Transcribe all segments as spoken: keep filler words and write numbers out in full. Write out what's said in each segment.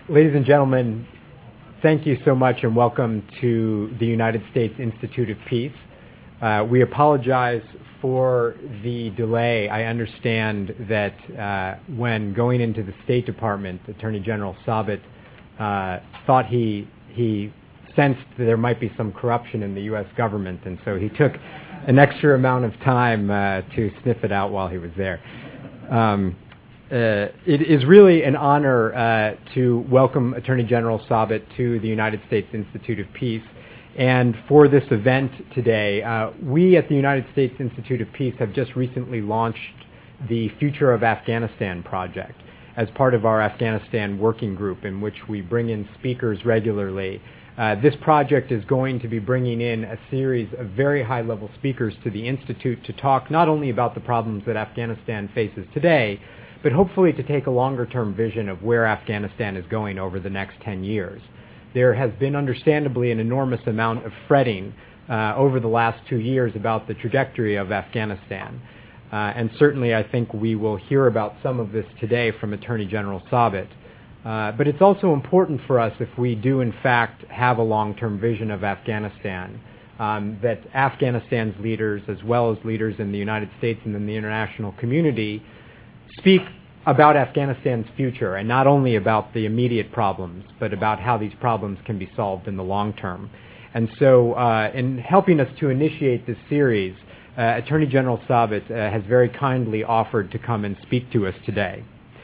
Ladies and gentlemen, thank you so much and welcome to the United States Institute of Peace. Uh, we apologize for the delay. I understand that uh, when going into the State Department, Attorney General Sabet uh, thought he he sensed that there might be some corruption in the U S government, and so he took an extra amount of time uh, to sniff it out while he was there. Um, Uh, it is really an honor uh, to welcome Attorney General Sabet to the United States Institute of Peace. And for this event today, uh, we at the United States Institute of Peace have just recently launched the Future of Afghanistan project as part of our Afghanistan working group, in which we bring in speakers regularly. Uh, this project is going to be bringing in a series of very high-level speakers to the Institute to talk not only about the problems that Afghanistan faces today, but hopefully to take a longer-term vision of where Afghanistan is going over the next ten years. There has been understandably an enormous amount of fretting uh, over the last two years about the trajectory of Afghanistan. Uh, and certainly I think we will hear about some of this today from Attorney General Sabet. Uh, but it's also important for us, if we do in fact have a long-term vision of Afghanistan, um, that Afghanistan's leaders, as well as leaders in the United States and in the international community, speak about Afghanistan's future, and not only about the immediate problems, but about how these problems can be solved in the long term. And so uh, in helping us to initiate this series, uh, Attorney General Sabet uh, has very kindly offered to come and speak to us today.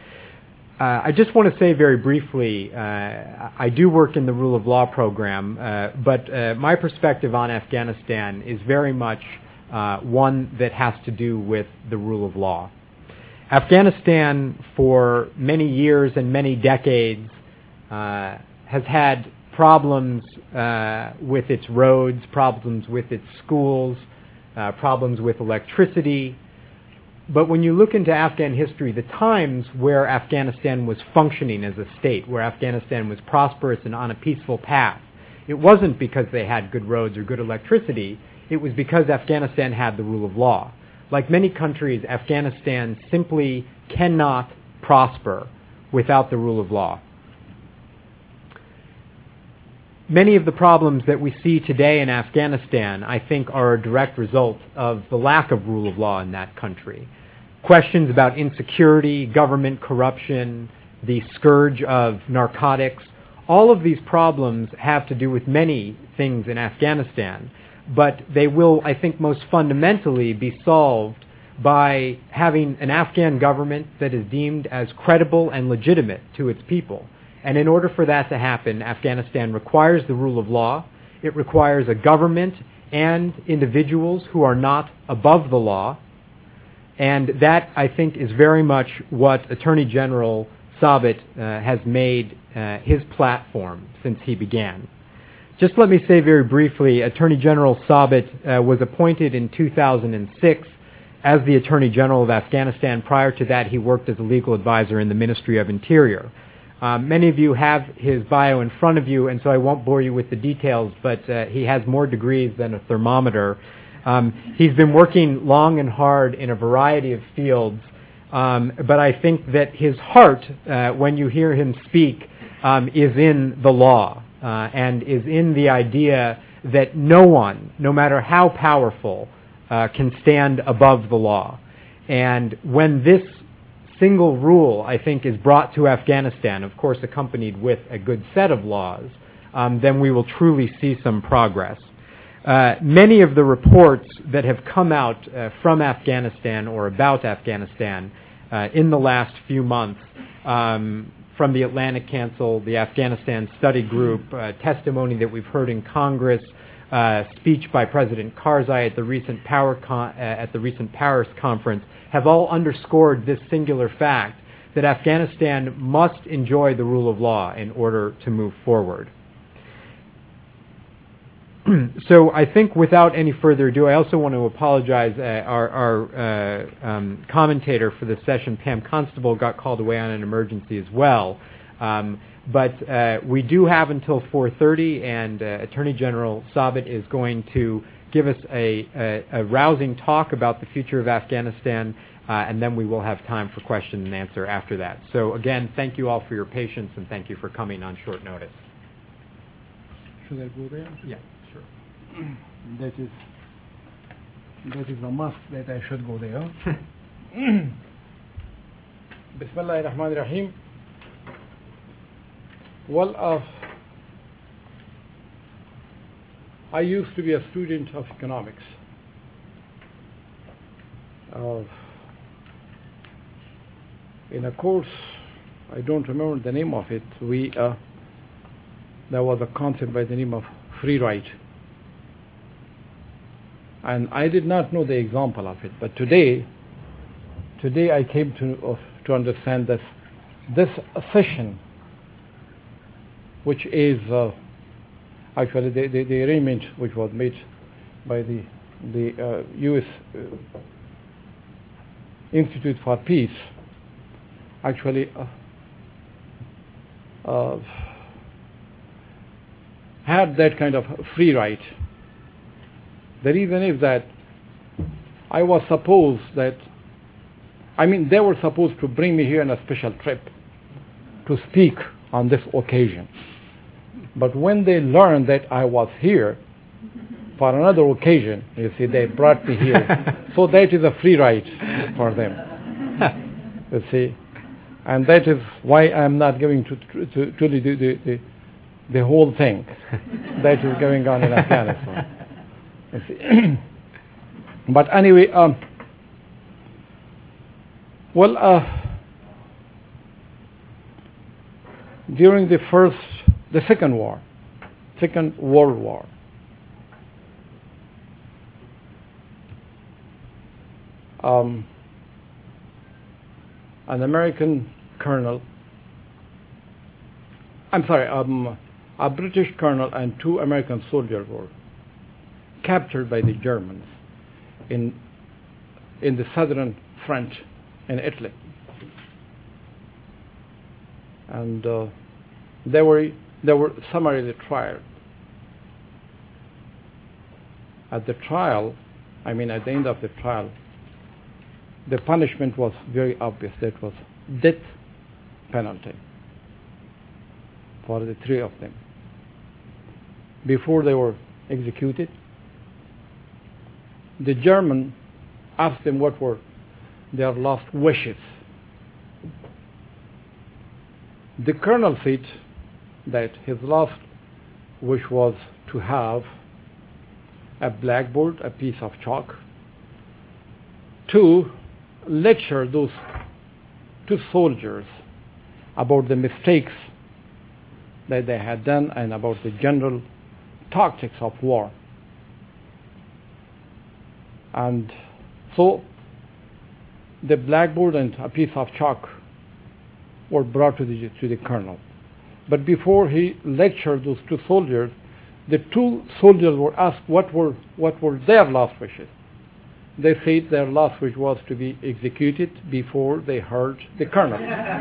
Uh, I just want to say very briefly, uh, I do work in the rule of law program, uh, but uh, my perspective on Afghanistan is very much uh, one that has to do with the rule of law. Afghanistan, for many years and many decades, uh, has had problems uh, with its roads, problems with its schools, uh, problems with electricity. But when you look into Afghan history, the times where Afghanistan was functioning as a state, where Afghanistan was prosperous and on a peaceful path, it wasn't because they had good roads or good electricity. It was because Afghanistan had the rule of law. Like many countries, Afghanistan simply cannot prosper without the rule of law. Many of the problems that we see today in Afghanistan, I think, are a direct result of the lack of rule of law in that country. Questions about insecurity, government corruption, the scourge of narcotics, all of these problems have to do with many things in Afghanistan. But they will, I think, most fundamentally be solved by having an Afghan government that is deemed as credible and legitimate to its people. And in order for that to happen, Afghanistan requires the rule of law. It requires a government and individuals who are not above the law. And that, I think, is very much what Attorney General Sabet uh, has made uh, his platform since he began. Just let me say very briefly, Attorney General Sabet uh, was appointed in two thousand six as the Attorney General of Afghanistan. Prior to that, he worked as a legal advisor in the Ministry of Interior. Um, many of you have his bio in front of you, and so I won't bore you with the details, but uh, he has more degrees than a thermometer. Um, he's been working long and hard in a variety of fields, um, but I think that his heart, uh, when you hear him speak, um, is in the law. Uh, and is in the idea that no one, no matter how powerful, uh, can stand above the law. And when this single rule, I think, is brought to Afghanistan, of course accompanied with a good set of laws, um, then we will truly see some progress. Uh, many of the reports that have come out uh, from Afghanistan or about Afghanistan uh, in the last few months, um, from the Atlantic Council, the Afghanistan Study Group, uh, testimony that we've heard in Congress, uh, speech by President Karzai at the recent Power con- uh, at the recent Paris conference, have all underscored this singular fact that Afghanistan must enjoy the rule of law in order to move forward. So I think without any further ado, I also want to apologize. Uh, our our uh, um, commentator for this session, Pam Constable, got called away on an emergency as well. Um, but uh, we do have until four thirty, and uh, Attorney General Sabet is going to give us a, a, a rousing talk about the future of Afghanistan, uh, and then we will have time for question and answer after that. So again, thank you all for your patience, and thank you for coming on short notice. Should I go there? Yeah, sure. That is, that is a must that I should go there. Bismillah ar-Rahman ar-Rahim. Well, uh, I used to be a student of economics. Uh, in a course, I don't remember the name of it, we uh, there was a concept by the name of free ride. And I did not know the example of it, but today, today I came to uh, to understand that this session, which is uh, actually the, the, the arrangement which was made by the the uh, U S Uh, Institute for Peace, actually uh, uh, had that kind of free ride. The reason is that I was supposed that, I mean, they were supposed to bring me here on a special trip to speak on this occasion. But when they learned that I was here for another occasion, you see, they brought me here. So that is a free ride for them, you see. And that is why I'm not going to to, to, to the, the, the, the whole thing that is going on in Afghanistan. You see. But anyway, um, well, uh, during the first, the second war, Second World War, Um, an American colonel, I'm sorry, um, a British colonel and two American soldiers were captured by the Germans in in the southern front in Italy, and uh, they were they were summarily tried. At the trial, I mean, at the end of the trial, the punishment was very obvious. That was death penalty for the three of them. Before they were executed, the German asked them what were their last wishes. The colonel said that his last wish was to have a blackboard, a piece of chalk, to lecture those two soldiers about the mistakes that they had done and about the general tactics of war. And so the blackboard and a piece of chalk were brought to the to the colonel. But before he lectured those two soldiers, the two soldiers were asked what were what were their last wishes. They said their last wish was to be executed before they heard the colonel.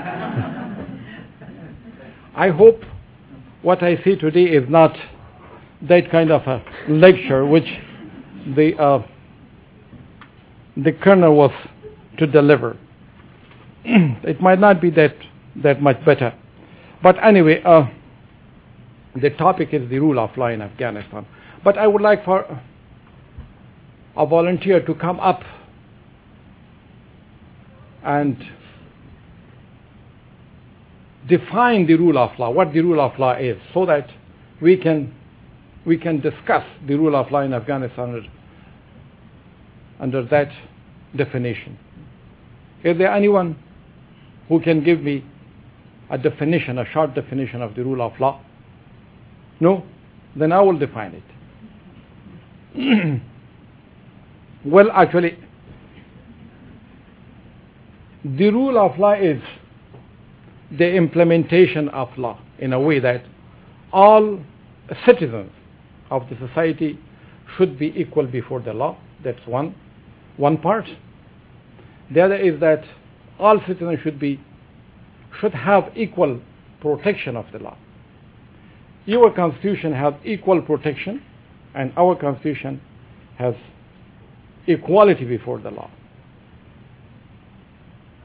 I hope what I see today is not that kind of a lecture which the uh, the colonel was to deliver. It might not be that that much better, but anyway, uh, the topic is the rule of law in Afghanistan. But I would like for a volunteer to come up and define the rule of law, what the rule of law is, so that we can we can discuss the rule of law in Afghanistan under, under that definition. Is there anyone who can give me a definition, a short definition of the rule of law? No? Then I will define it. Well, actually, the rule of law is the implementation of law in a way that all citizens of the society should be equal before the law. That's one, one part. The other is that all citizens should be should have equal protection of the law. Your constitution has equal protection, and our constitution has equality before the law.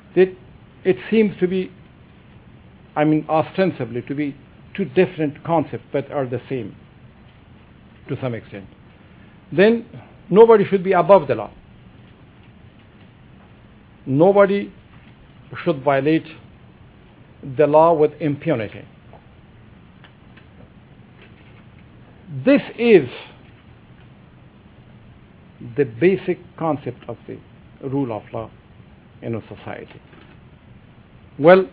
It, it seems to be, I mean, ostensibly to be two different concepts, but are the same to some extent. Then nobody should be above the law. Nobody should violate the law with impunity. This is the basic concept of the rule of law in a society. Well,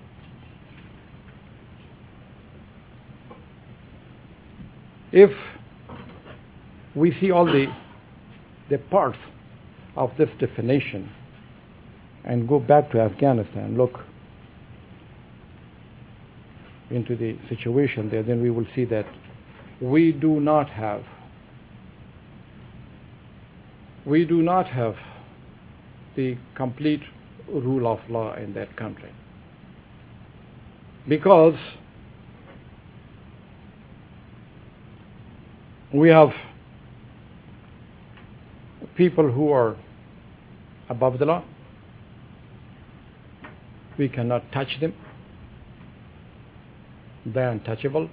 if we see all the, the parts of this definition and go back to Afghanistan, look into the situation there, then we will see that we do not have we do not have the complete rule of law in that country, because we have people who are above the law. We cannot touch them. They are untouchable.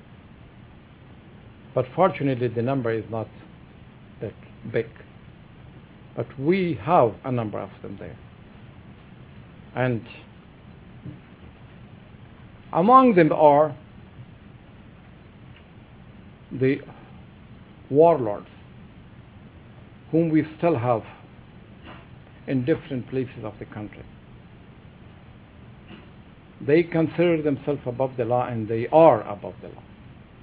But fortunately, the number is not that big. But we have a number of them there. And among them are the warlords, whom we still have in different places of the country. They consider themselves above the law, and they are above the law.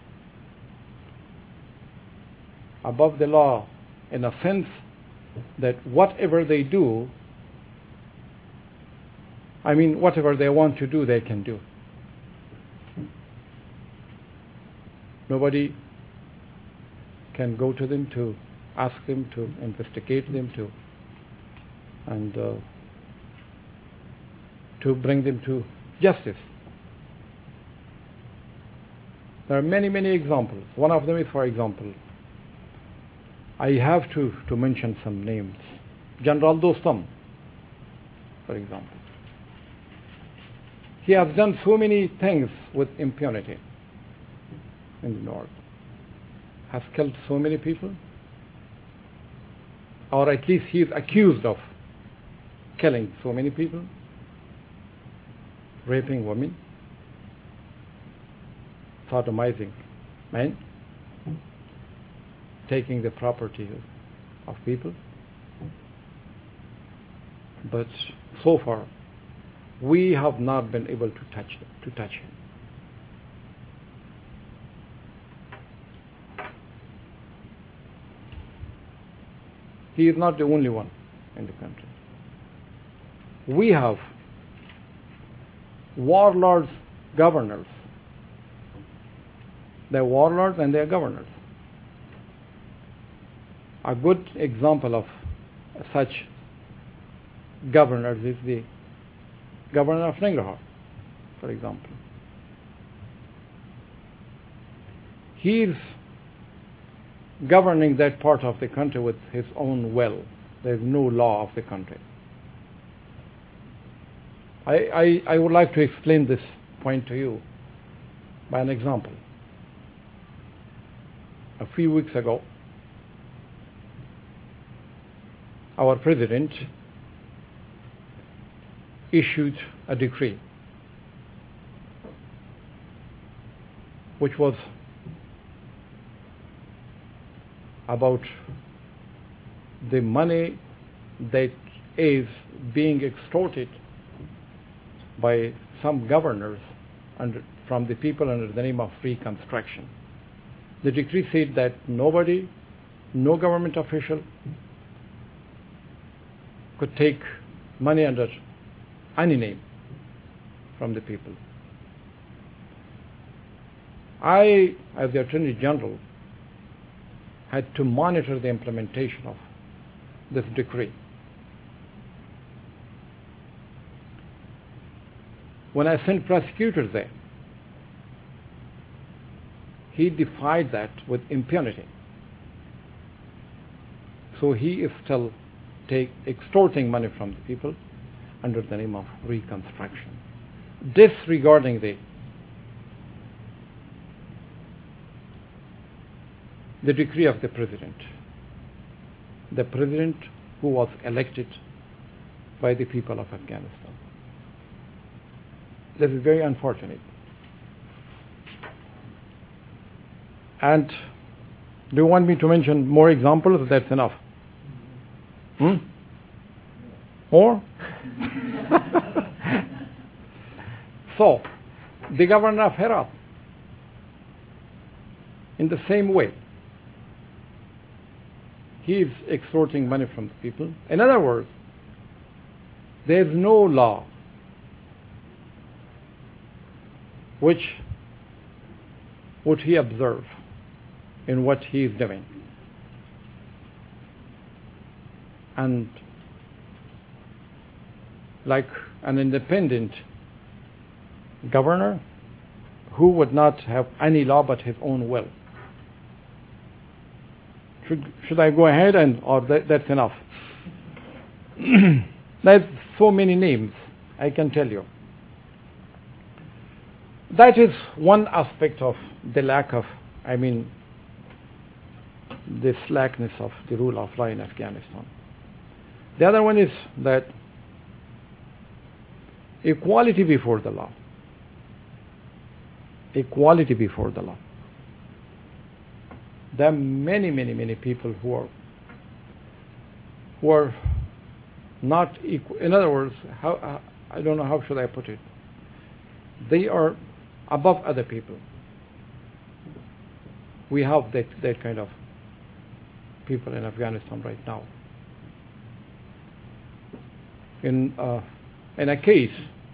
Above the law in a sense that whatever they do, I mean, whatever they want to do, they can do. Nobody can go to them to ask them to investigate them to and uh, to bring them to justice. There are many, many examples. One of them is, for example, I have to, to mention some names. General Dostum, for example. He has done so many things with impunity in the north. Has killed so many people, or at least he is accused of killing so many people, raping women, sodomizing men, taking the property of people. But so far, we have not been able to touch to touch him. He is not the only one in the country. We have warlords, governors. They're warlords and they're governors. A good example of such governors is the governor of Nangarhar, for example. He is governing that part of the country with his own will. There is no law of the country. I, I, I would like to explain this point to you by an example. A few weeks ago, our president issued a decree which was about the money that is being extorted by some governors under, from the people under the name of free construction. The decree said that nobody, no government official could take money under any name from the people. I, as the Attorney General, had to monitor the implementation of this decree. When I sent prosecutors there, he defied that with impunity. So he is still take, extorting money from the people under the name of reconstruction, disregarding the the decree of the president, the president who was elected by the people of Afghanistan. This is very unfortunate. And do you want me to mention more examples? That's enough. Hmm? More? So, the governor of Herat, in the same way, he is extorting money from the people. In other words, there is no law which would he observe in what he is doing. And like an independent governor who would not have any law but his own will. Should, should I go ahead and, or that, that's enough? There's so many names, I can tell you. That is one aspect of the lack of, I mean, the slackness of the rule of law in Afghanistan. The other one is that equality before the law. Equality before the law. There are many, many, many people who are who are not equal. In other words, how, uh, I don't know how should I put it. They are above other people. We have that, that kind of people in Afghanistan right now. In uh, in a case,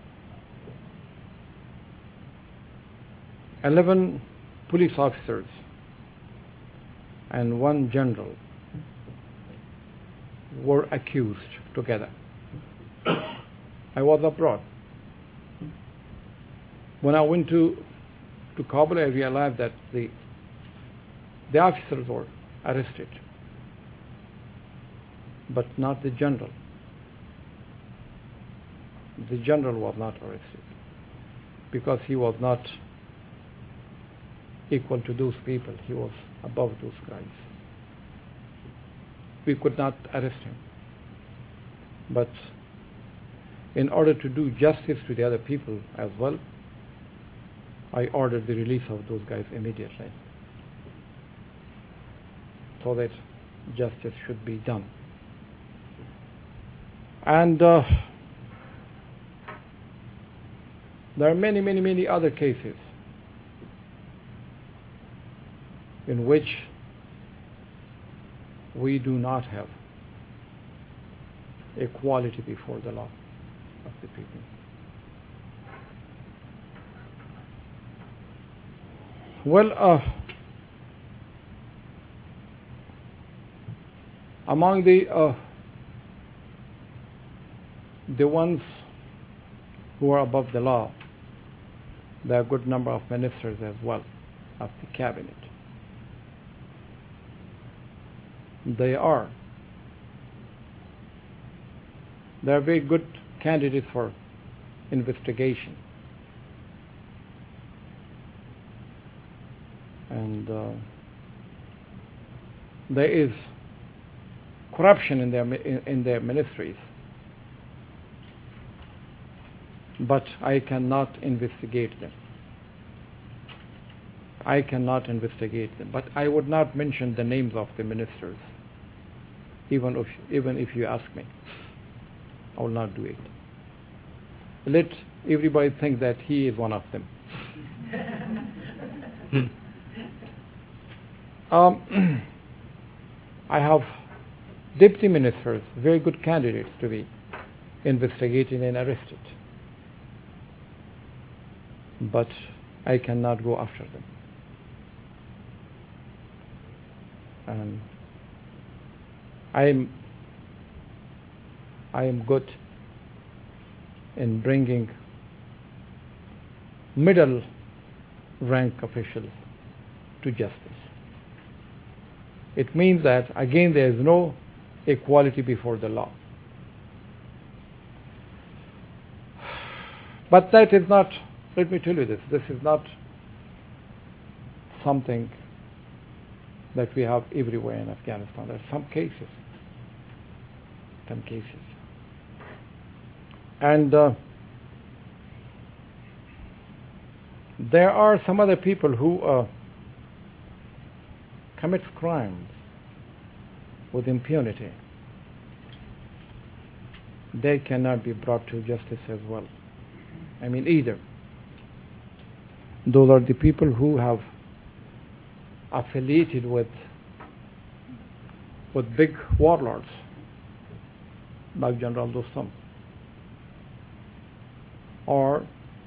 eleven police officers and one general were accused together. I was abroad. When I went to to Kabul, I realized that the the officers were arrested, but not the general. The general was not arrested because he was not equal to those people. He was above those guys. We could not arrest him. But in order to do justice to the other people as well, I ordered the release of those guys immediately so that justice should be done. And uh, there are many, many, many other cases in which we do not have equality before the law of the people. Well, uh, among the uh, the ones who are above the law, there are a good number of ministers as well of the cabinet. They are. They are very good candidates for investigation. And uh, there is corruption in their in, in their ministries. But I cannot investigate them. I cannot investigate them. But I would not mention the names of the ministers, even if even if you ask me. I will not do it. Let everybody think that he is one of them. um, I have deputy ministers, very good candidates to be investigated and arrested. But I cannot go after them. And I am I am good in bringing middle rank officials to justice. It means that again there is no equality before the law. But that is not, let me tell you this, this is not something that we have everywhere in Afghanistan. There are some cases, some cases. And uh, there are some other people who uh, commits crimes with impunity. They cannot be brought to justice as well. I mean, either. Those are the people who have affiliated with with big warlords like General Dostum, or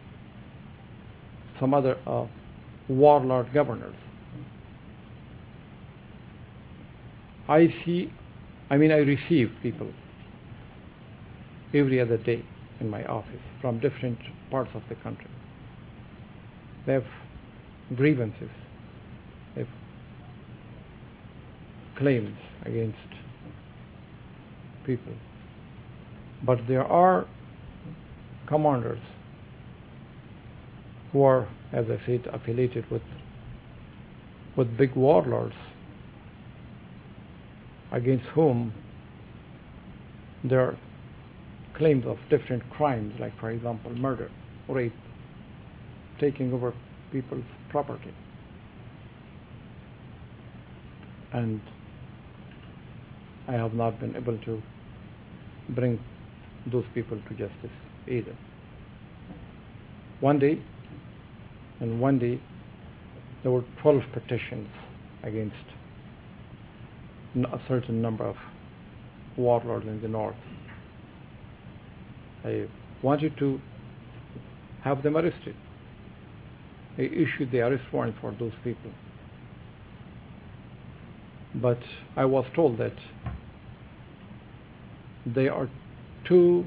some other uh, warlord governors. I see, I mean, I receive people every other day in my office from different parts of the country. They have grievances, they have claims against people. But there are commanders who are, as I said, affiliated with with big warlords against whom there are claims of different crimes, like, for example, murder, rape, taking over people's property. And I have not been able to bring those people to justice either. One day, and one day, there were twelve petitions against a certain number of warlords in the north. I wanted to have them arrested. I issued the arrest warrant for those people. But I was told that they are too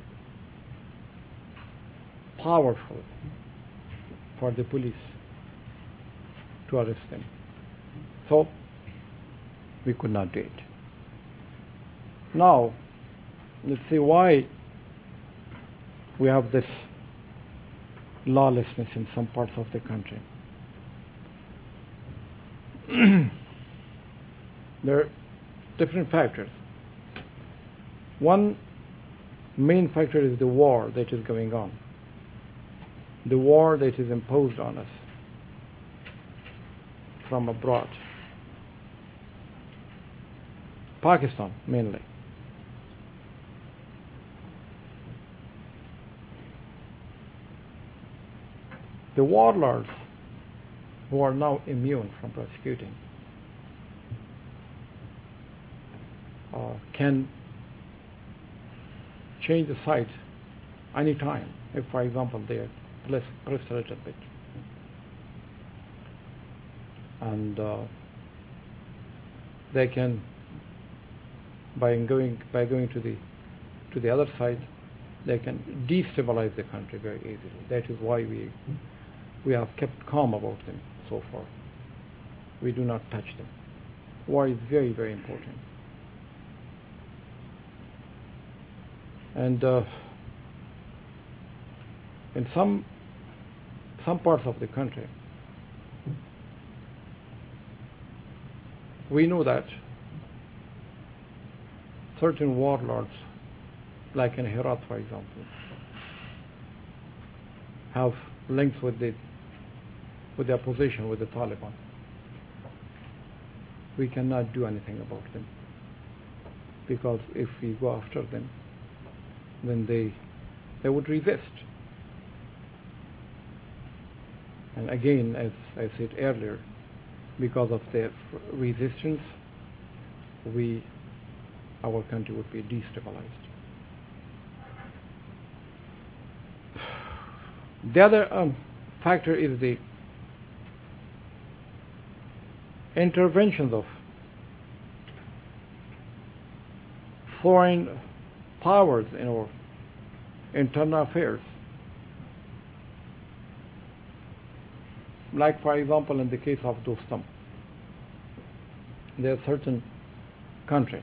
powerful for the police to arrest them. So we could not do it. Now, let's see why we have this lawlessness in some parts of the country. There are different factors. One main factor is the war that is going on, the war that is imposed on us from abroad. Pakistan mainly. The warlords who are now immune from prosecuting uh, can change the site any time if, for example, they are pressed, pressed a little bit. And uh, they can, by going by going to the to the other side, they can destabilize the country very easily. That is why we we have kept calm about them so far. We do not touch them. War is very, very important. And uh, in some some parts of the country, we know that certain warlords, like in Herat, for example, have links with the with the opposition, with the Taliban. We cannot do anything about them, because if we go after them, then they they would resist. And again, as I said earlier, because of their resistance, we our country would be destabilized. The other um, factor is the interventions of foreign powers in our internal affairs. Like, for example, in the case of Dostum, there are certain country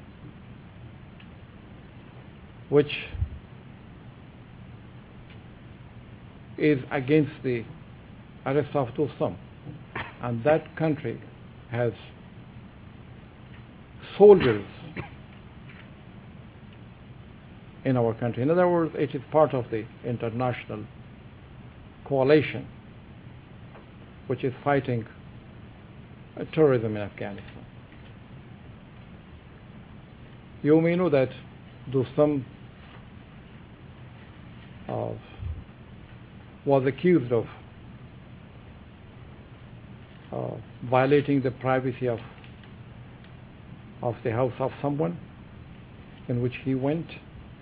which is against the arrest of Dostum. And that country has soldiers in our country. In other words, it is part of the international coalition which is fighting uh, terrorism in Afghanistan. You may know that Dostum uh, was accused of uh, violating the privacy of of the house of someone in which he went.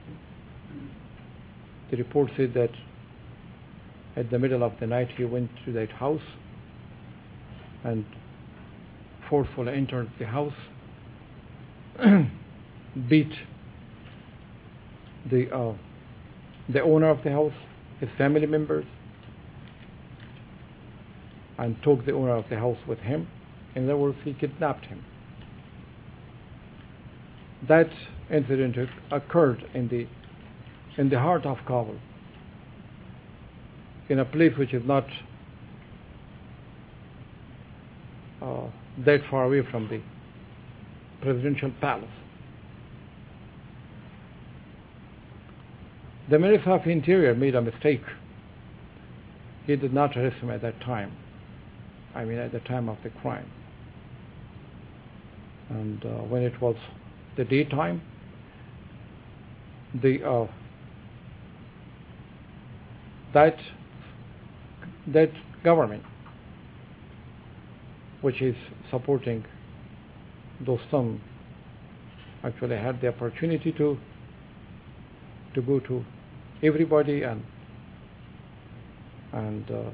The report said that at the middle of the night he went to that house and forcefully entered the house, beat the uh, the owner of the house, his family members, and took the owner of the house with him. In other words, he kidnapped him. That incident occurred in the in the heart of Kabul, in a place which is not uh, that far away from the presidential palace. The Minister of Interior made a mistake. He did not arrest him at that time. I mean, at the time of the crime. And uh, when it was the daytime, the uh, that that government, which is supporting Dostum, actually had the opportunity to to go to everybody and and uh,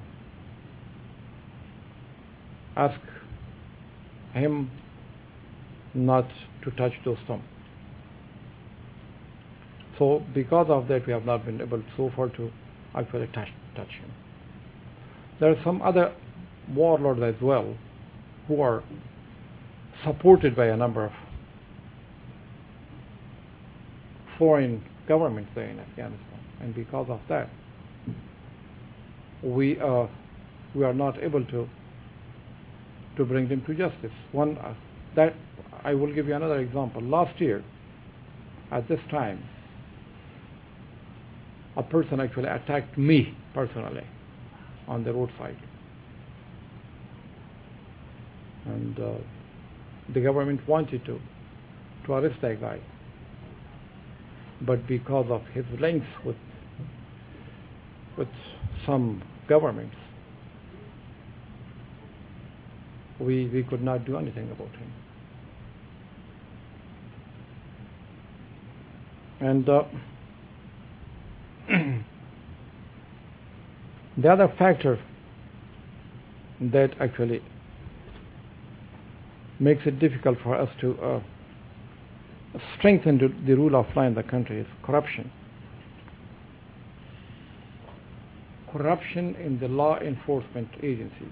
ask him not to touch Dostum. So because of that, we have not been able so far to actually touch, touch him. There are some other warlords as well who are supported by a number of foreign governments there in Afghanistan, and because of that, we uh, we are not able to to bring them to justice. One uh, that I will give you another example. Last year, at this time, a person actually attacked me personally on the roadside, and uh, the government wanted to to arrest that guy, but because of his links with with some governments, we we could not do anything about him. And uh, the other factor that actually makes it difficult for us to uh, strengthen the, the rule of law in the country is corruption. Corruption in the law enforcement agencies,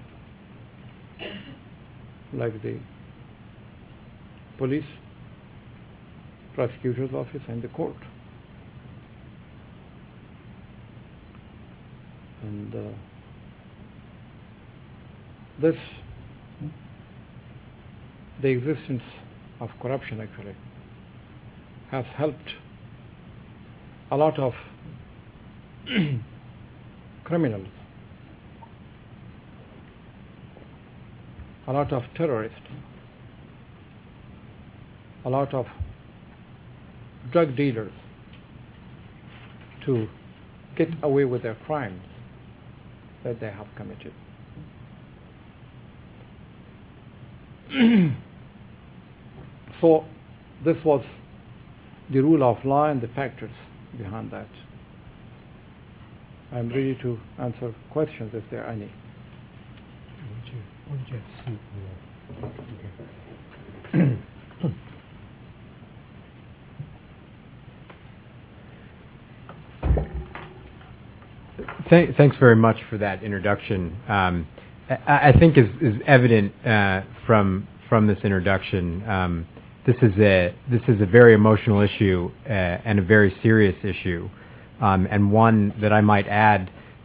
like the police, prosecutor's office, and the court. And uh, this, the existence of corruption actually has helped a lot of criminals, a lot of terrorists, a lot of drug dealers to get away with their crimes that they have committed. So this was the rule of law and the factors behind that. I'm ready to answer questions if there are any. Would you have seat there? Th- thanks very much for that introduction. Um, I, I think is, is evident uh, from from this introduction. Um, this is a this is a very emotional issue uh, and a very serious issue, um, and one that I might add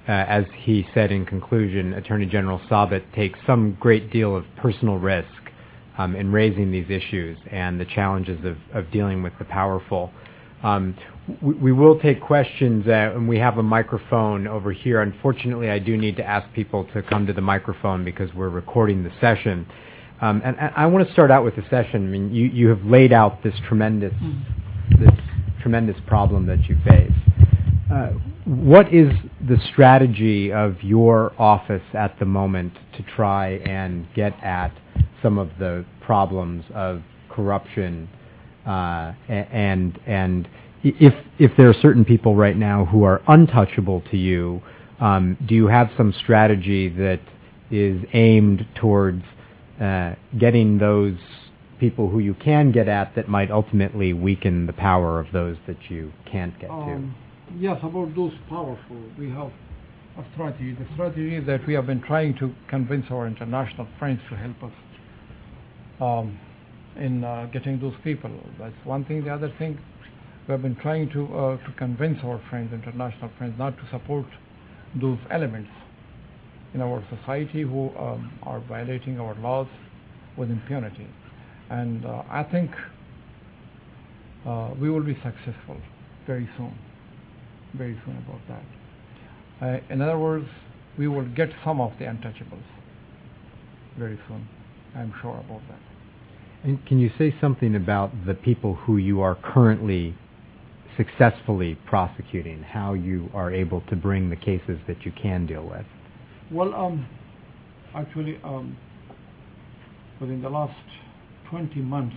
uh, as he said in conclusion, Attorney General Sabet takes some great deal of personal risk um, in raising these issues and the challenges of, of dealing with the powerful. Um, we, we will take questions, uh, and we have a microphone over here. Unfortunately, I do need to ask people to come to the microphone because we're recording the session. Um, and, and I want to start out with the session. I mean, you, you have laid out this tremendous, this tremendous problem that you face. Uh, what is the strategy of your office at the moment to try and get at some of the problems of corruption, uh, and and if if there are certain people right now who are untouchable to you, um, do you have some strategy that is aimed towards uh, getting those people who you can get at that might ultimately weaken the power of those that you can't get um, to? Yes, about those powerful, we have a strategy. The strategy is that we have been trying to convince our international friends to help us um, in uh, getting those people. That's one thing. The other thing, we have been trying to uh, to convince our friends, international friends, not to support those elements in our society who um, are violating our laws with impunity. And uh, I think uh, we will be successful very soon. very soon about that. Uh, in other words, we will get some of the untouchables very soon. I'm sure about that. And can you say something about the people who you are currently successfully prosecuting, how you are able to bring the cases that you can deal with? Well, um, actually, um, within the last twenty months,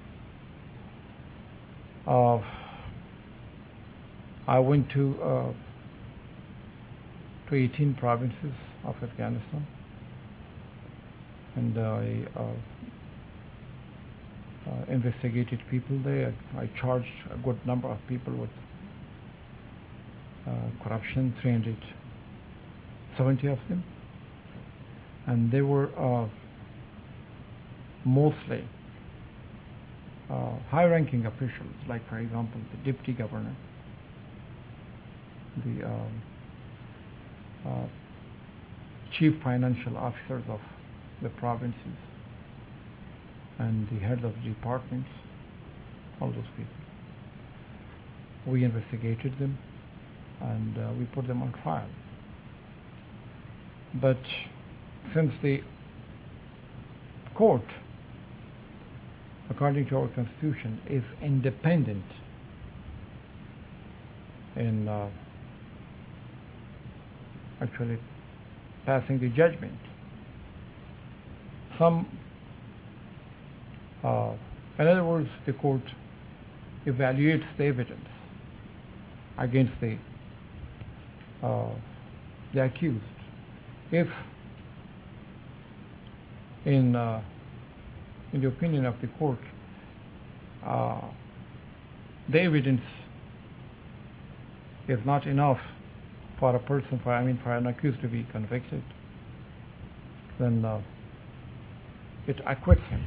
uh, I went to uh, to eighteen provinces of Afghanistan, and I uh, uh, investigated people there. I charged a good number of people with uh, corruption, three hundred seventy of them, and they were uh, mostly uh, high-ranking officials, like, for example, the deputy governor, the um, uh, chief financial officers of the provinces, and the heads of departments, all those people. We investigated them, and uh, we put them on trial. But since the court, according to our constitution, is independent in uh, actually passing the judgment, some, uh, in other words, the court evaluates the evidence against the uh, the accused. If, in uh, in the opinion of the court, uh, the evidence is not enough for a person, for I mean, for an accused to be convicted, then uh, it acquits him.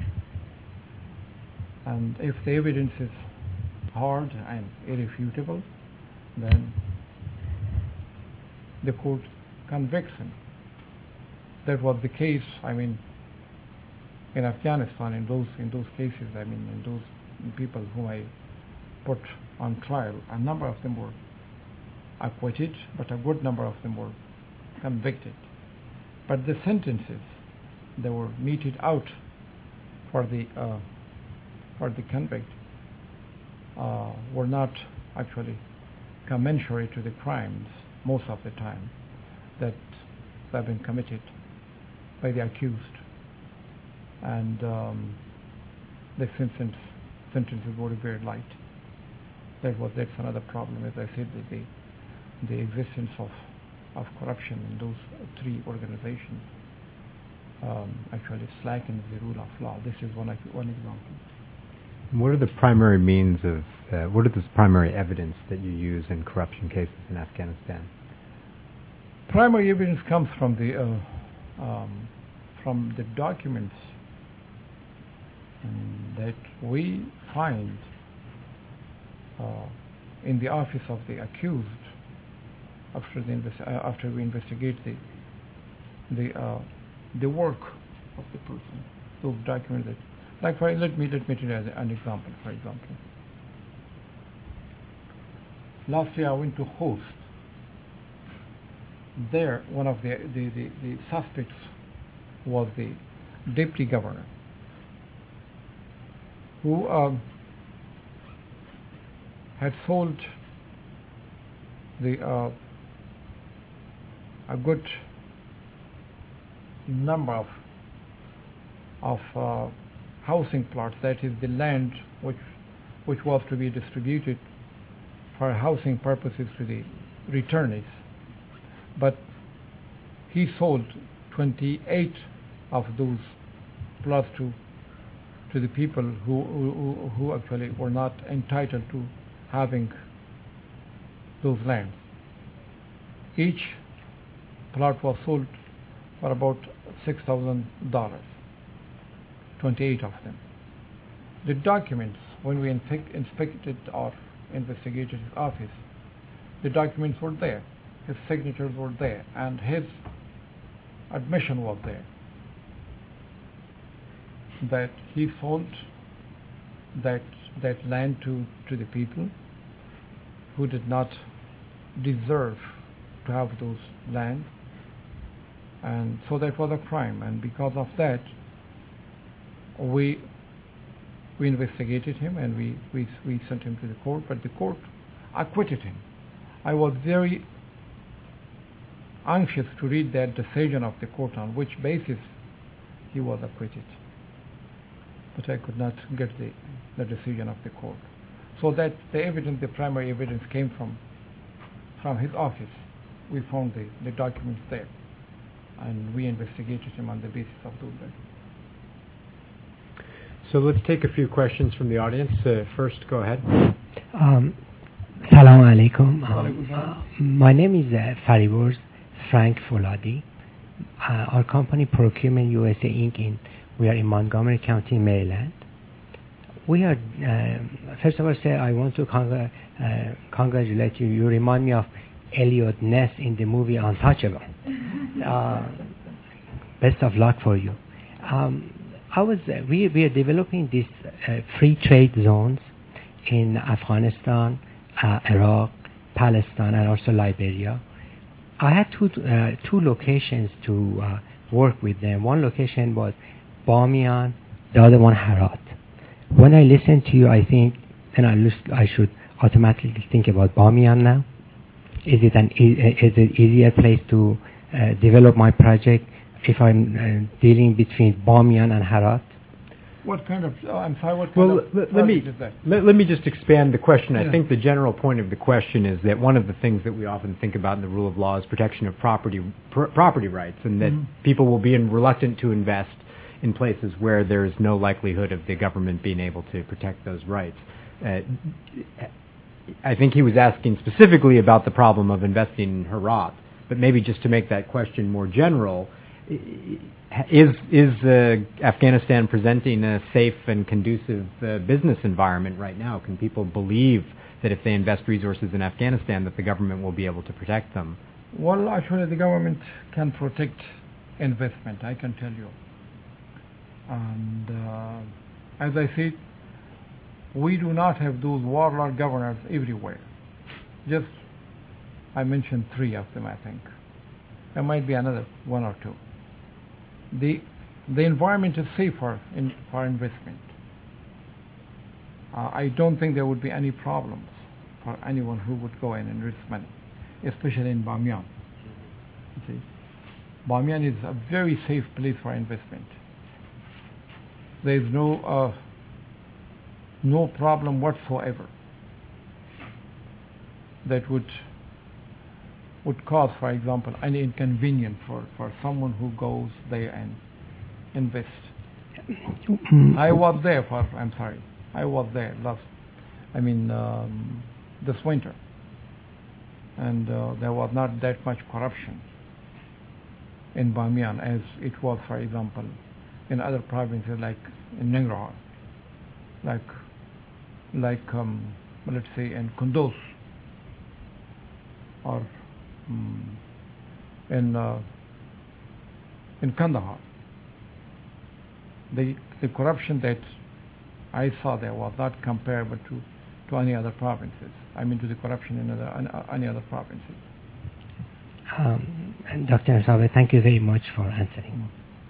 And if the evidence is hard and irrefutable, then the court convicts him. That was the case, I mean, in Afghanistan, in those in those cases, I mean, in those people whom I put on trial, a number of them were acquitted, but a good number of them were convicted. But the sentences that were meted out for the uh, for the convict uh, were not actually commensurate to the crimes most of the time that have been committed by the accused, and um, the sentence sentences were very light. That was that's another problem, as I said, that the the existence of of corruption in those three organizations um, actually slackens the rule of law. This is one one example. What are the primary means of, uh, what are the primary evidence that you use in corruption cases in Afghanistan? Primary evidence comes from the uh, um, from the documents um, that we find uh, in the office of the accused after the invest- uh, after we investigate the the uh, the work of the person, those documents that, like for, let me let me tell you as an example. For example, last year I went to host. There, one of the the, the, the suspects was the deputy governor, who um, had sold the uh, a good number of of uh, housing plots, that is the land which which was to be distributed for housing purposes to the returnees, but he sold twenty-eight of those plots to to the people who, who who actually were not entitled to having those lands. Each plot was sold for about six thousand dollars, twenty-eight of them. The documents, when we inspect, inspected or investigated his office, the documents were there, his signatures were there, and his admission was there that he sold that that land to, to the people who did not deserve to have those lands, and so that was a crime, and because of that we we investigated him and we, we, we sent him to the court, but the court acquitted him. I was very anxious to read that decision of the court on which basis he was acquitted, but I could not get the, the decision of the court. So that the evidence, the primary evidence came from from his office. We found the, the documents there, and we investigated him on the basis of those documents. So let's take a few questions from the audience. Uh, first, go ahead. Um, Salam alaikum. Um, uh, my name is uh, Fariborz Frank Foladi. Uh, our company, Procurement U S A Incorporated, we are in Montgomery County, Maryland. We are, uh, first of all, say I want to congr- uh, congratulate you. You remind me of Elliot Ness in the movie Untouchable. Uh, best of luck for you. Um, I was, uh, we, we are developing these uh, free trade zones in Afghanistan, uh, Iraq, Palestine, and also Liberia. I had two uh, two locations to uh, work with them. One location was Bamiyan, the other one Herat. When I listen to you, I think then I, list, I should automatically think about Bamiyan now. Is it an e- is it easier place to uh, develop my project if I'm uh, dealing between Bamiyan and Herat? What kind of, oh, I'm sorry, what kind well, of let, let me is that? Let, let me just expand the question. Yeah. I think the general point of the question is that one of the things that we often think about in the rule of law is protection of property pr- property rights, and that Mm-hmm. people will be in, reluctant to invest in places where there is no likelihood of the government being able to protect those rights. Uh, I think he was asking specifically about the problem of investing in Herat, but maybe just to make that question more general, is is uh, Afghanistan presenting a safe and conducive uh, business environment right now? Can people believe that if they invest resources in Afghanistan that the government will be able to protect them? Well, actually the government can protect investment, I can tell you. And uh, as I said, we do not have those warlord governors everywhere. Just, I mentioned three of them, I think. There might be another one or two. The the environment is safer in, for investment. Uh, I don't think there would be any problems for anyone who would go and invest money, especially in Bamiyan. You see, Bamiyan is a very safe place for investment. There is no uh, no problem whatsoever that would would cause, for example, any inconvenience for, for someone who goes there and invest. I was there for, I'm sorry, I was there last, I mean, um, this winter, and uh, there was not that much corruption in Bamiyan as it was, for example, in other provinces like in Nangarhar, like, like um, let's say in Kunduz, or um, in uh, in Kandahar. The the corruption that I saw there was not comparable to, to any other provinces. I mean, to the corruption in other, any other provinces. Um, and Doctor Sabe, thank you very much for answering.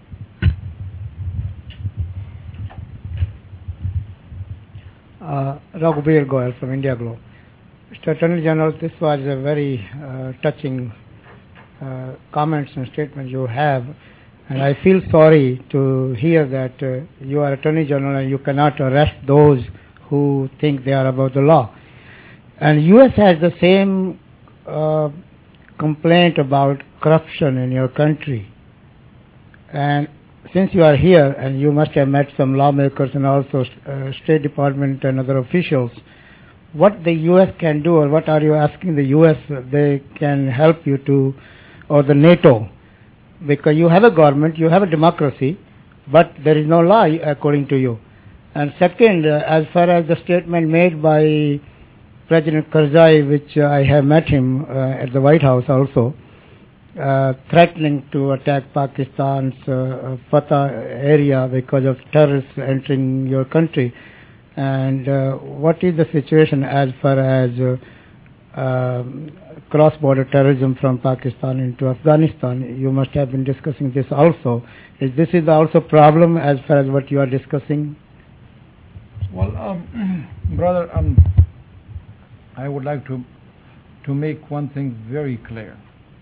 Uh, Raghuveer Goyal from India Globe. Mister Attorney General, this was a very uh, touching uh, comments and statements you have. And I feel sorry to hear that uh, you are Attorney General and you cannot arrest those who think they are above the law. And U S has the same uh, complaint about corruption in your country. And since you are here and you must have met some lawmakers and also uh, State Department and other officials, what the U S can do, or what are you asking the U S they can help you to, or the NATO? Because you have a government, you have a democracy, but there is no law according to you. And second, uh, as far as the statement made by President Karzai, which uh, I have met him uh, at the White House also, uh, threatening to attack Pakistan's uh, Fatah area because of terrorists entering your country. And uh, what is the situation as far as uh, uh, cross-border terrorism from Pakistan into Afghanistan? You must have been discussing this also. Is this is also a problem as far as what you are discussing? Well, um, brother, um, I would like to to make one thing very clear.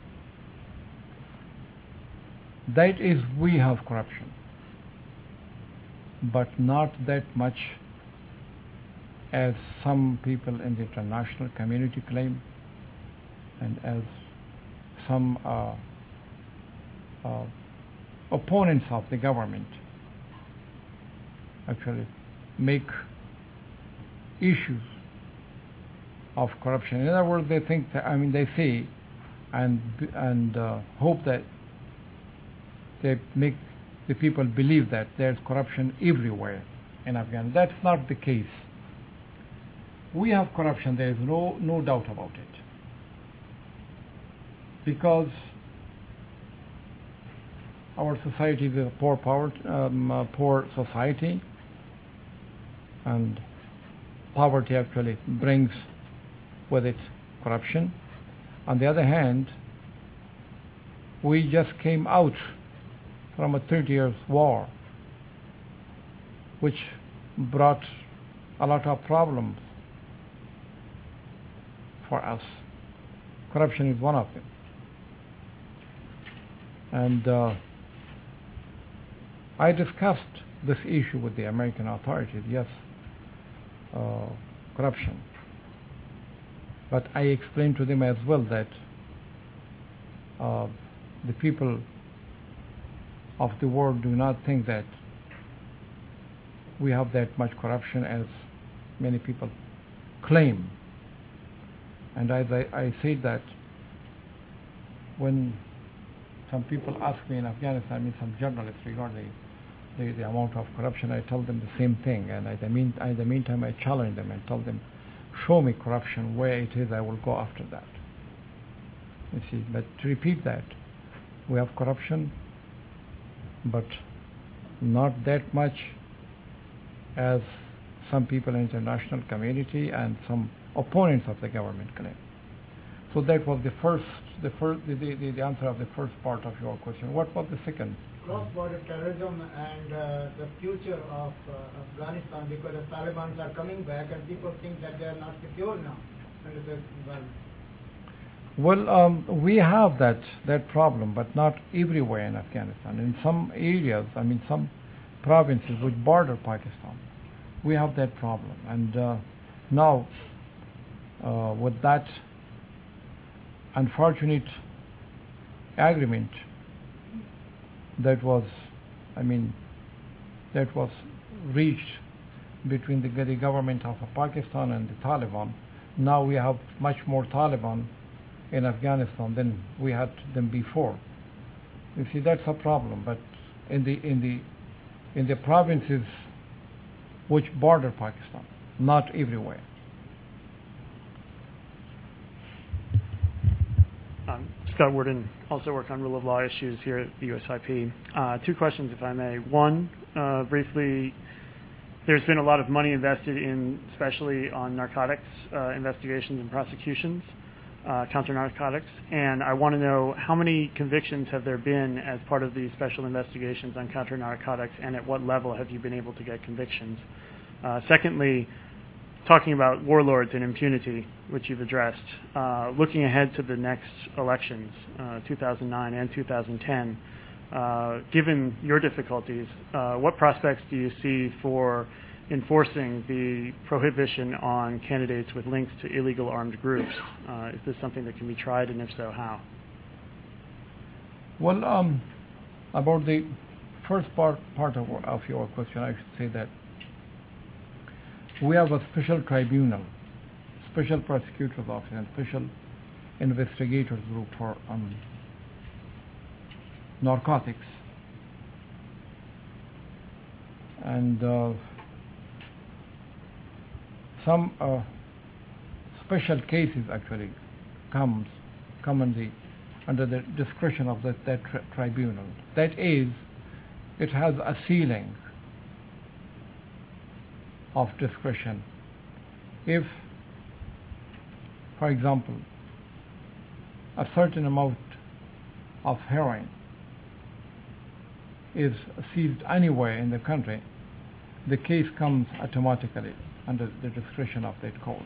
That is, we have corruption, but not that much as some people in the international community claim, and as some uh, uh, opponents of the government actually make issues of corruption. In other words, they think that, I mean, they say and and uh, hope that they make the people believe that there's corruption everywhere in Afghanistan. That's not the case. We have corruption, there is no, no doubt about it. Because our society is a poor, power, um, uh, poor society, and poverty actually brings with it corruption. On the other hand, we just came out from a thirty years war, which brought a lot of problems for us. Corruption is one of them. And uh, I discussed this issue with the American authorities, yes, uh, corruption. But I explained to them as well that uh, the people of the world do not think that we have that much corruption as many people claim. And as I, I said that when some people ask me in Afghanistan, I mean some journalists regarding the, the, the amount of corruption, I tell them the same thing. And in the, mean, in the meantime, I challenge them and tell them, show me corruption, where it is, I will go after that. You see, but to repeat that, we have corruption, but not that much as some people in the international community and some opponents of the government claim. So that was the first, the first, the, the, the answer of the first part of your question. What was the second? Cross-border terrorism and uh, the future of uh, Afghanistan, because the Taliban are coming back and people think that they are not secure now under the environment. Well, um, we have that that problem, but not everywhere in Afghanistan. In some areas, I mean, some provinces which border Pakistan, we have that problem. And uh, now, uh, with that unfortunate agreement that was, I mean, that was reached between the, the government of Pakistan and the Taliban. Now we have much more Taliban in Afghanistan than we had them before. You see, that's a problem. But in the in the in the provinces which border Pakistan, not everywhere. Um, Scott Worden, also work on rule of law issues here at the U S I P. Uh, two questions, if I may. One, uh, briefly, there's been a lot of money invested in, especially on narcotics uh, investigations and prosecutions, uh, counter narcotics, and I want to know how many convictions have there been as part of these special investigations on counter narcotics, and at what level have you been able to get convictions? Uh, secondly, talking about warlords and impunity, which you've addressed, uh, looking ahead to the next elections, uh, two thousand nine and two thousand ten, uh, given your difficulties, uh, what prospects do you see for enforcing the prohibition on candidates with links to illegal armed groups? Uh, is this something that can be tried, and if so, how? Well, um, about the first part, part of, of your question, I should say that we have a special tribunal, special prosecutor's office, and special investigators group for um, narcotics. And uh, some uh, special cases actually comes come in the, under the discretion of that, that tri tribunal. That is, it has a ceiling of discretion. If, for example, a certain amount of heroin is seized anywhere in the country, the case comes automatically under the discretion of that court.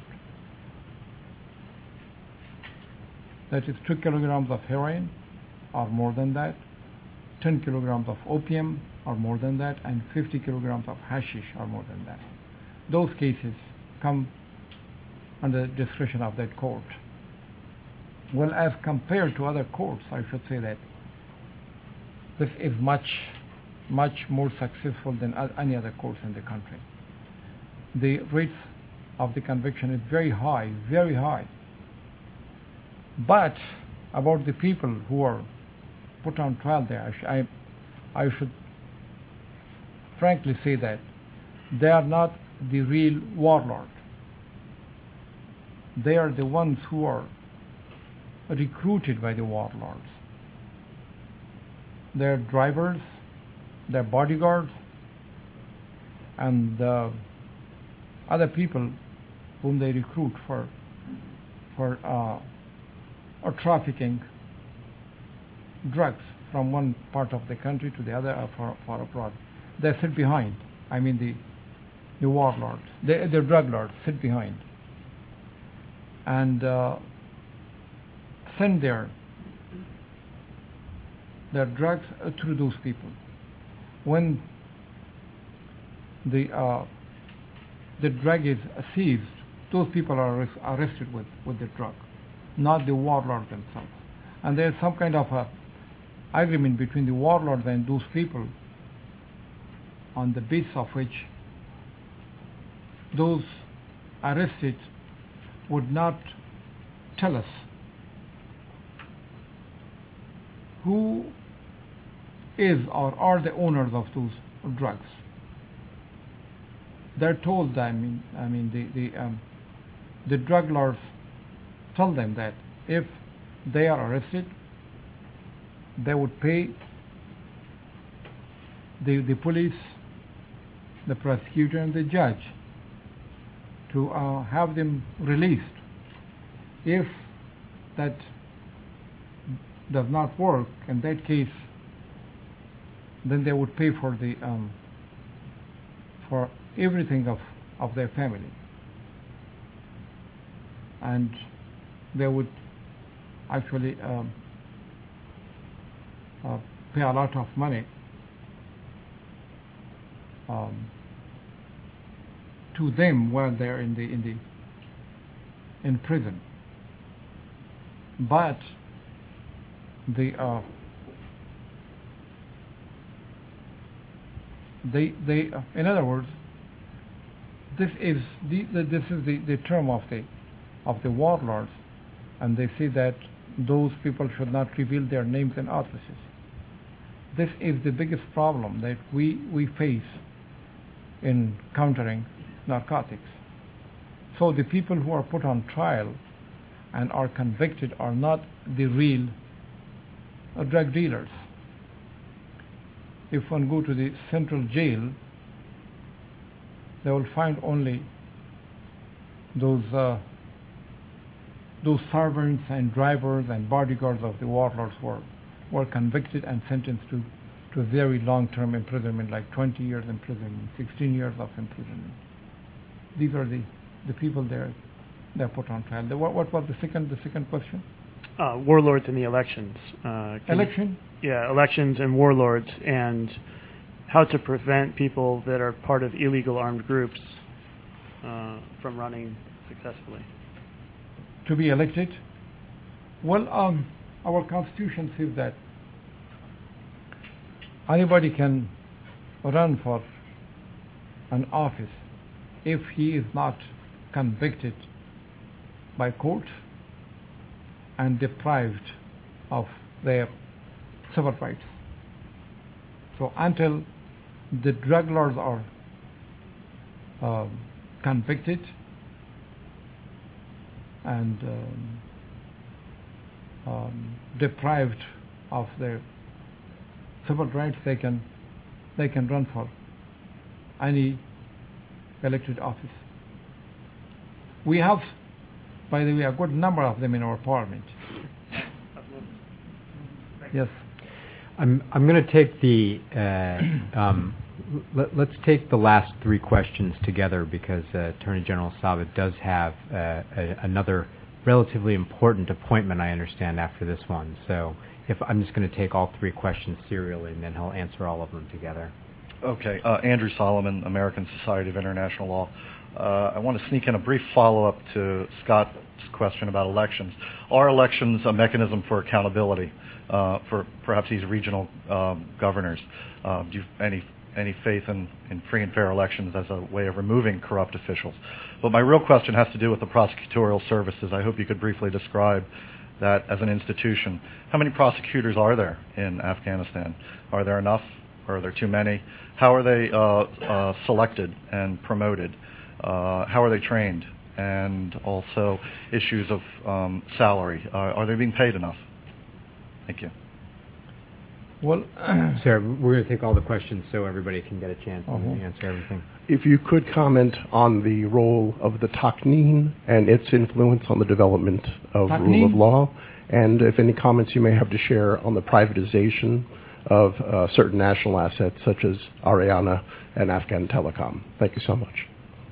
That is two kilograms of heroin or more than that, ten kilograms of opium or more than that, and fifty kilograms of hashish or more than that. Those cases come under the discretion of that court. Well, as compared to other courts, I should say that this is much, much more successful than any other courts in the country. The rates of the conviction is very high, very high. But about the people who are put on trial there, I, sh I, I should frankly say that they are not the real warlord. They are the ones who are recruited by the warlords. They're drivers, they're bodyguards, and uh, other people whom they recruit for for uh, or trafficking drugs from one part of the country to the other or for, for abroad. They sit behind. I mean the the warlords, the, the drug lords sit behind and uh, send their their drugs through those people. When the uh, the drug is seized, those people are arrest, arrested with, with the drug, not the warlords themselves. And there's some kind of a agreement between the warlords and those people on the basis of which those arrested would not tell us who is or are the owners of those drugs. They're told, I mean, I mean the the, um, the drug lords tell them that if they are arrested, they would pay the the police, the prosecutor, and the judge to uh, have them released. If that does not work, in that case, then they would pay for the um, for everything of of their family, and they would actually um, uh, pay a lot of money um, to them while they're in the in the in prison. But the uh, they they uh, in other words, this is the, the this is the, the term of the of the warlords, and they say that those people should not reveal their names and addresses. This is the biggest problem that we we face in countering narcotics. So the people who are put on trial and are convicted are not the real uh, drug dealers. If one go to the central jail, they will find only those uh, those servants and drivers and bodyguards of the warlords were were convicted and sentenced to to very long-term imprisonment, like twenty years imprisonment, sixteen years of imprisonment. These are the, the people there they're put on trial. The, what, what was the second the second question? Uh, warlords in the elections. Uh, can- Election? Yeah, elections and warlords, and how to prevent people that are part of illegal armed groups uh, from running successfully. To be elected? Well, um, our Constitution says that anybody can run for an office if he is not convicted by court and deprived of their civil rights. So until the drug lords are um, convicted and um, um, deprived of their civil rights, they can they can run for any elected office. We have, by the way, a good number of them in our parliament. Yes. I'm I'm going to take the uh, um, let, let's take the last three questions together, because uh, Attorney General Sabat does have uh, a, another relatively important appointment, I understand, after this one. So if I'm just going to take all three questions serially, and then he'll answer all of them together. Okay. Uh, Andrew Solomon, American Society of International Law. Uh, I want to sneak in a brief follow-up to Scott's question about elections. Are elections a mechanism for accountability uh, for perhaps these regional um, governors? Uh, do you have any any faith in, in free and fair elections as a way of removing corrupt officials? But my real question has to do with the prosecutorial services. I hope you could briefly describe that as an institution. How many prosecutors are there in Afghanistan? Are there enough, or are there too many? How are they uh, uh, selected and promoted? Uh, how are they trained? And also issues of um, salary. Uh, are they being paid enough? Thank you. Well, Sir, we're going to take all the questions so everybody can get a chance Uh-huh. to answer everything. If you could comment on the role of the Takneen and its influence on the development of rule of Takneen? law, and if any comments you may have to share on the privatization of uh, certain national assets such as Ariana and Afghan Telecom. Thank you so much.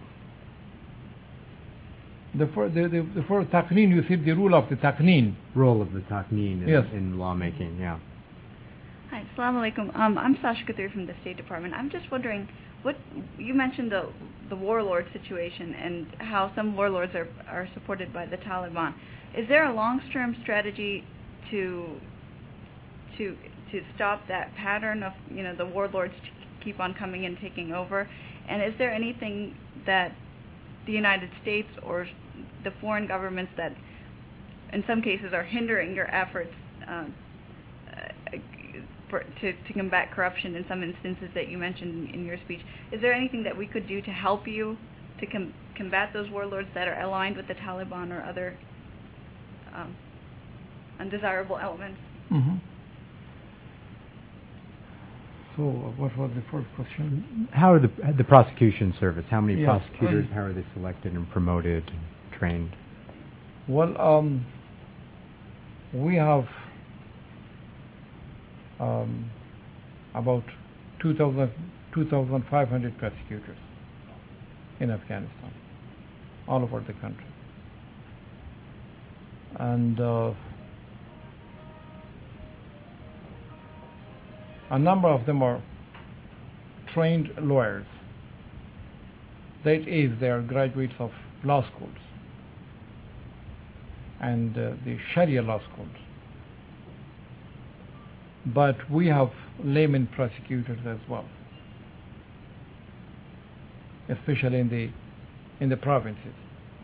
the for the, the, the for Takneen, you said the rule of the Takneen. Role of the Takneen in, Yes. in lawmaking, yeah. Hi, Assalamu alaikum. Um, I'm Sasha Kathir from the State Department. I'm just wondering, what you mentioned the the warlord situation and how some warlords are are supported by the Taliban. Is there a long-term strategy to to to stop that pattern of you know the warlords to keep on coming and taking over? And is there anything that the United States or the foreign governments that, in some cases, are hindering your efforts um, uh, for, to, to combat corruption in some instances that you mentioned in, in your speech? Is there anything that we could do to help you to com- combat those warlords that are aligned with the Taliban or other um, undesirable elements? Mm-hmm. So, uh, what was the first question? How are the the prosecution service? How many Yes. prosecutors? How are they selected and promoted and trained? Well, um, we have um, about two thousand, two thousand five hundred prosecutors in Afghanistan, all over the country. And uh, a number of them are trained lawyers. That is, they are graduates of law schools and uh, the Sharia law schools. But we have layman prosecutors as well, especially in the in the provinces.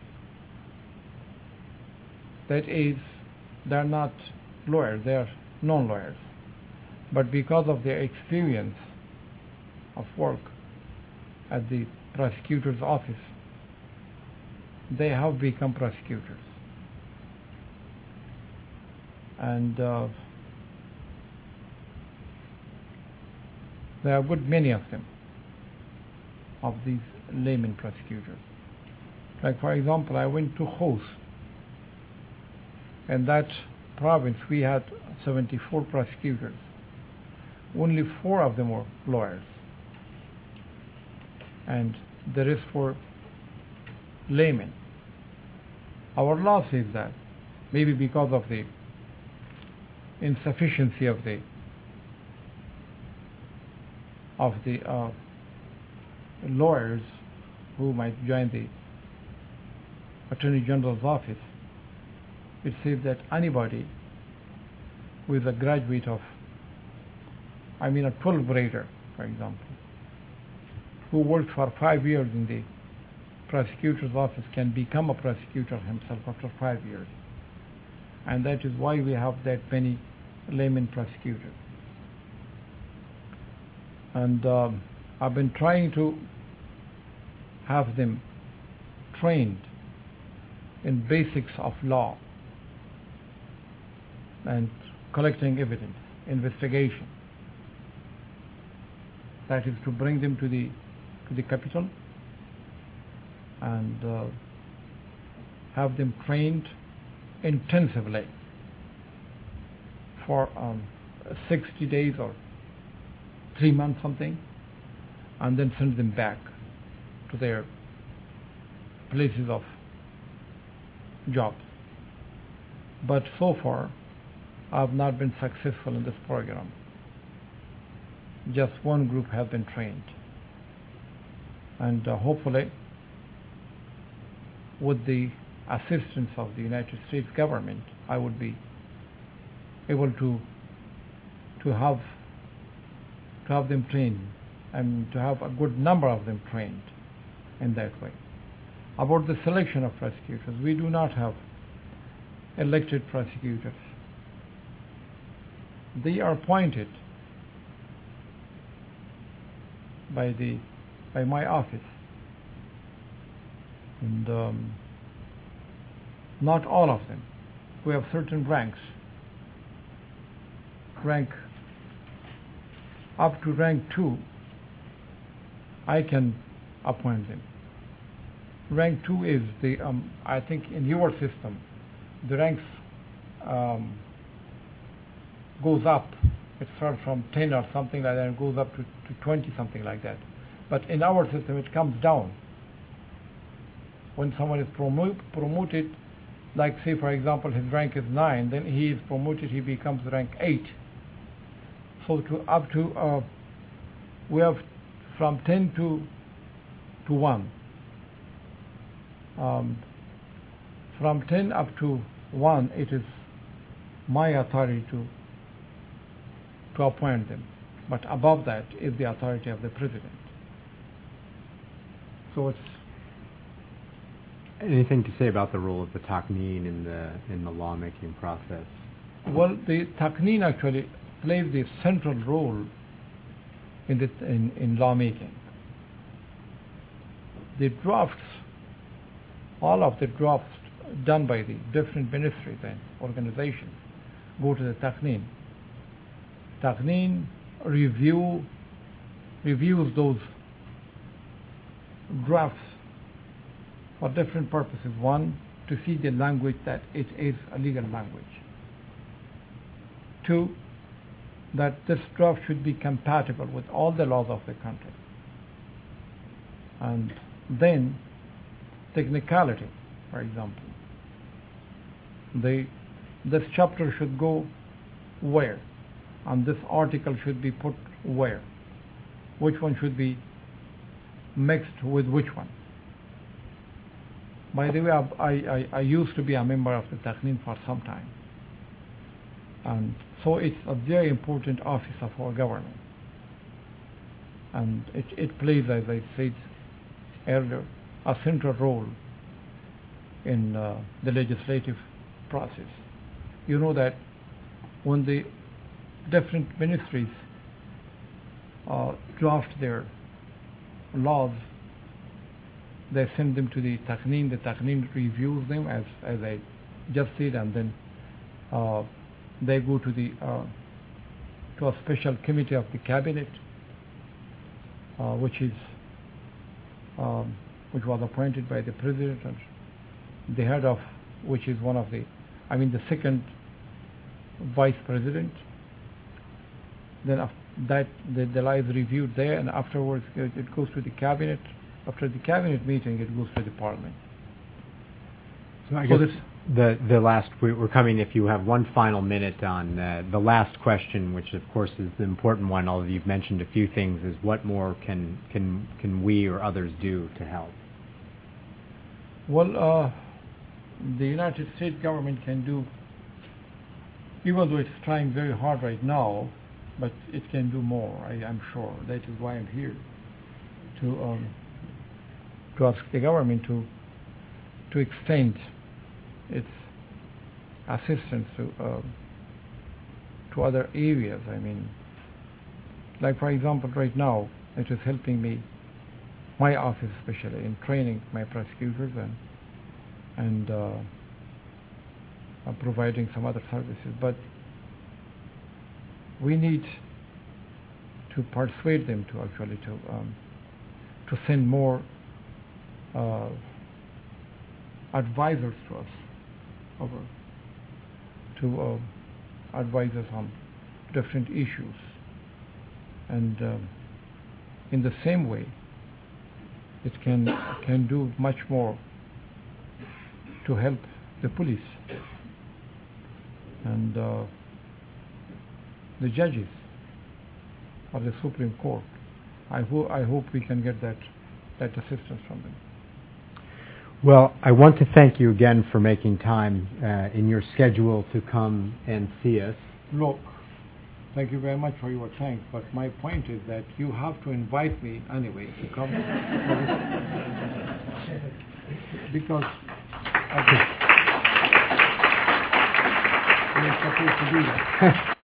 That is, they're not lawyers, they are non-lawyers. But because of their experience of work at the prosecutor's office, they have become prosecutors. And uh, There are a good many of them, of these layman prosecutors. Like for example, I went to Khost. In that province, we had seventy-four prosecutors. Only four of them were lawyers, and the rest were laymen. Our law says that, maybe because of the insufficiency of the of the uh, lawyers who might join the Attorney General's office, it says that anybody who is a graduate of, I mean a twelfth grader, for example, who worked for five years in the prosecutor's office can become a prosecutor himself after five years. And that is why we have that many layman prosecutors. And um, I've been trying to have them trained in basics of law and collecting evidence, investigation. That is to bring them to the to the capital and uh, have them trained intensively for um, sixty days or three months something, and then send them back to their places of jobs. But so far, I have not been successful in this program. Just one group has been trained. And uh, hopefully, with the assistance of the United States government, I would be able to to have to have them trained and to have a good number of them trained in that way. About the selection of prosecutors, we do not have elected prosecutors. They are appointed by the by my office, and um, not all of them. We have certain ranks, rank up to rank two. I can appoint them. Rank two is the um, I think in your system, the ranks um, goes up. It starts from ten or something like that and goes up to, to twenty, something like that. But in our system, it comes down. When someone is promo promoted, like say for example his rank is nine, then he is promoted, he becomes rank eight. So to up to uh, we have from ten to to one. Um, from ten up to one, it is my authority to to appoint them, but above that is the authority of the president. So it's anything to say about the role of the Taqneen in the in the lawmaking process? Well, the Taqneen actually plays the central role in the in, in lawmaking. The drafts, all of the drafts done by the different ministries and organizations, go to the Taqneen. Taqneen review reviews those drafts for different purposes. One, to see the language that it is a legal language. Two, that this draft should be compatible with all the laws of the country. And then, technicality, for example. The, this chapter should go where? And this article should be put where? Which one should be mixed with which one? By the way, I, I, I used to be a member of the Taqneen for some time. And so it's a very important office of our government. And it, it plays, as I said earlier, a central role in uh, the legislative process. You know that when the different ministries uh, draft their laws, they send them to the Taqneen. The Taqneen reviews them, as, as I just said, and then uh, they go to the uh, to a special committee of the cabinet, uh, which is um, which was appointed by the president, and the head of which is one of the, I mean the second vice president. Then after that the, the law is reviewed there, and afterwards it, it goes to the cabinet. After the cabinet meeting, it goes to the parliament. So I So guess this- the the last we- we're coming. If you have one final minute on uh, the last question, which of course is the important one, although you've mentioned a few things, is what more can can can we or others do to help? Well, uh, the United States government can do, even though it's trying very hard right now, but it can do more, I, I'm sure. That is why I'm here, to um, to ask the government to to extend its assistance to uh, to other areas. I mean, like for example, right now it is helping me, my office especially, in training my prosecutors and and uh, uh, providing some other services. But we need to persuade them to actually to um, to send more uh, advisors to us, over to uh, advise us on different issues. And um, in the same way, it can can do much more to help the police and uh, the judges of the Supreme Court. I, ho- I hope we can get that that assistance from them. Well, I want to thank you again for making time uh, in your schedule to come and see us. Look, thank you very much for your thanks, but my point is that you have to invite me anyway to come because I, we're supposed to do that.